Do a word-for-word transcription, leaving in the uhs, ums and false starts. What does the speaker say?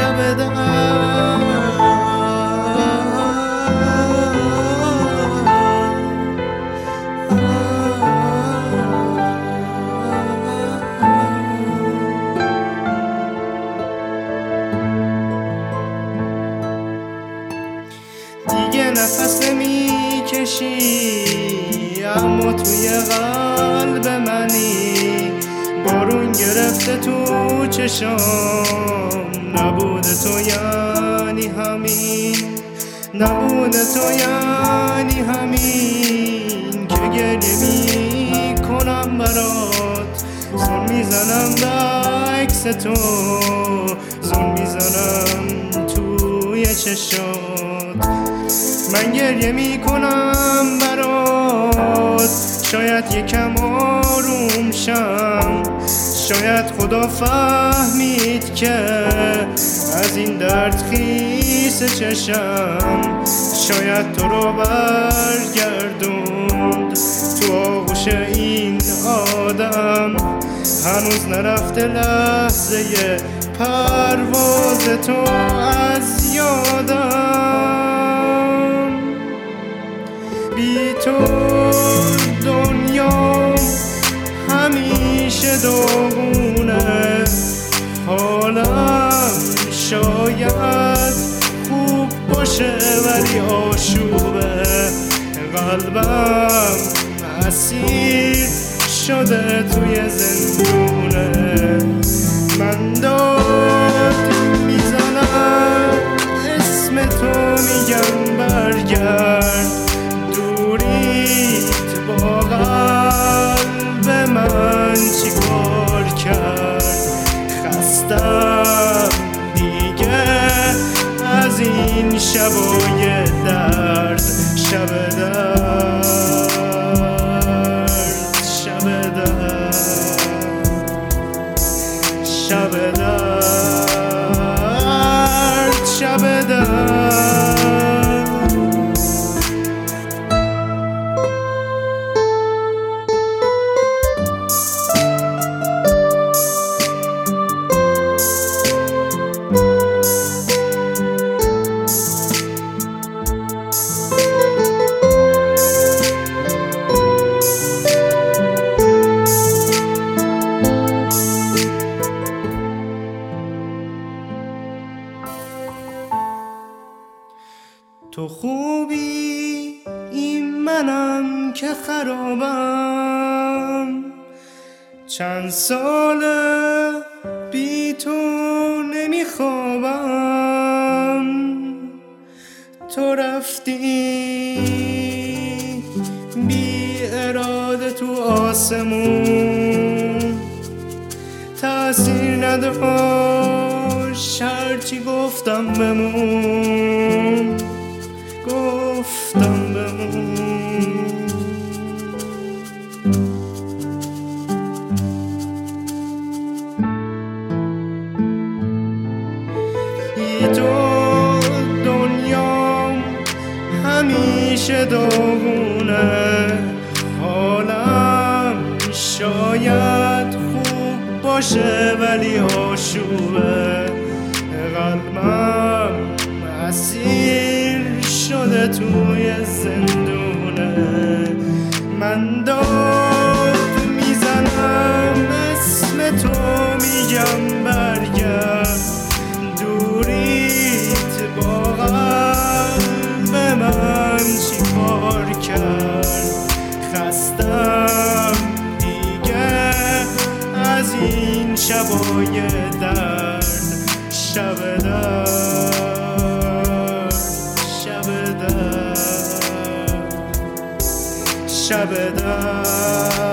شب درد دیگه نفس نمی کشی اما توی قلب منی، بارون گرفته تو چشام، نبود تو یعنی همین، نبود تو یعنی همین که گریه می کنم برات، زن میزنم به عکس تو، زن میزنم توی چشات، من گریه می کنم برات، شاید یکم آروم شم، شاید خدا فهمید که از این درد خیس چشم، شاید تو رو برگردوند تو آغوش این آدم، هنوز نرفته لحظه پرواز تو از یادم، بی تو دنیا همیشه داغونه، حالم شاید خوب باشه ولی آشوبه، قلبم اسیر شده توی زندونه، من داد میزنم اسم تو میگم برگرد، دوریت با قلب من چی کار کرد، خستم دیگه از این شبای درد، شب درد شب درد شب درد شب درد. تو خوبی این منم که خرابم، چند ساله بی تو نمیخوابم، تو رفتی بی اراده تو آسمون، تأثیر نداشت هرچی گفتم بمون، گفتم بمون، ای تو دنیا همیشه داغونه، حالم شاید خوب باشه ولی آشوبه، قلبم اسیر شده توی زندونه، من داد میزنم اسم تو میگم برگرد، دوریت با قلب من چی کار کرد، خستم دیگه از این شبای درد، شب درد شب درد شب درد